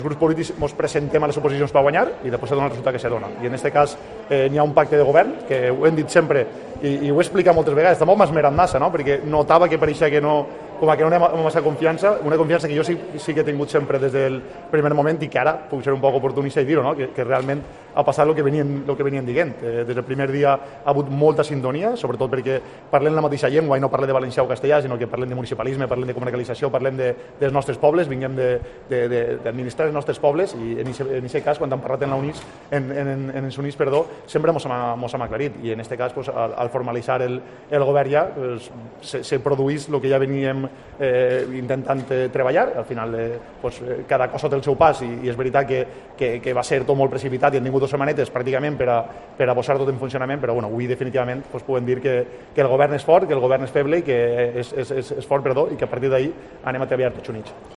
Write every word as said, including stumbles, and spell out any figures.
Els grups polítics ens presentem a les oposicions per guanyar i després se dona el resultat que se dona. I en aquest cas eh, n'hi ha un pacte de govern, que ho hem dit sempre i, i ho he explicat moltes vegades, tampoc m'ha esmerat massa, no? Perquè notava que pareixia que no, com a que no anem amb massa confiança, una confiança que jo sí, sí que he tingut sempre des del primer moment i que ara puc ser un poc oportunista i dir-ho, no? que, que realment ha passat el que venien, el que venien dient. Eh, des del primer dia ha hagut molta sintonia, sobretot perquè parlem la mateixa llengua i no parlem de valencià o castellà, sinó que parlem de municipalisme, parlem de comarcalització, parlem de, dels nostres pobles, vinguem d'administrar els nostres pobles i en aquest cas, quan hem parlat en la UNIS, en, en, en els UNIS, perdó, sempre ens hem aclarit i en aquest cas, pues, al, al formalitzar el, el govern ja, pues, se, se produís el que ja veníem eh, intentant eh, treballar. Al final, eh, pues, cada cosa té el seu pas i, i és veritat que, que, que va ser tot molt precipitat i hem tingut dues setmanetes pràcticament per a, per a posar tot en funcionament, però bueno, avui definitivament pues, podem dir que, que el govern és fort, que el govern és feble i que és, és, és, és fort, perdó, i que a partir d'ahir anem a treballar tots units.